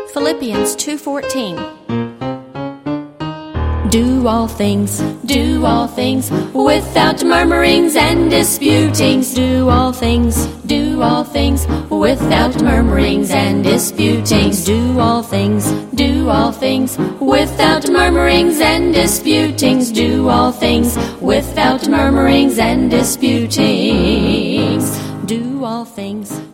Philippians 2:14. Do all things without murmurings and disputings. Do all things without murmurings and disputings. Do all things without murmurings and disputings. Do all things without murmurings and disputings. Do all things